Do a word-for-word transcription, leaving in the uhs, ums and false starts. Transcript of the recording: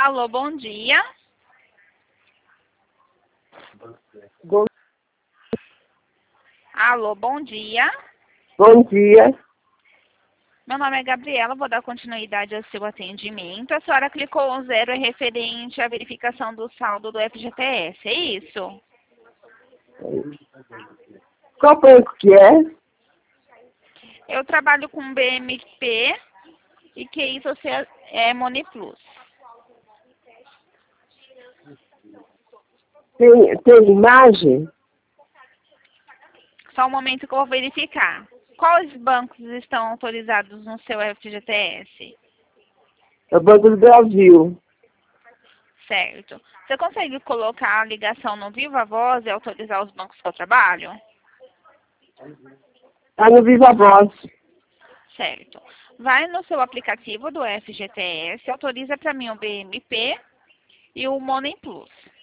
Alô, bom dia. Bom, Alô, bom dia. bom dia. Meu nome é Gabriela, vou dar continuidade ao seu atendimento. A senhora clicou um zero é referente à verificação do saldo do F G T S, é isso? Qual banco que é? Eu trabalho com B M P e Q I Social é Money Plus. Tem, tem imagem? Só um momento que eu vou verificar. Quais bancos estão autorizados no seu F G T S? É o Banco do Brasil. Certo. Você consegue colocar a ligação no Viva Voz e autorizar os bancos que eu trabalho? Está no Viva Voz. Certo. Vai no seu aplicativo do F G T S, autoriza para mim o B M P e o Money Plus.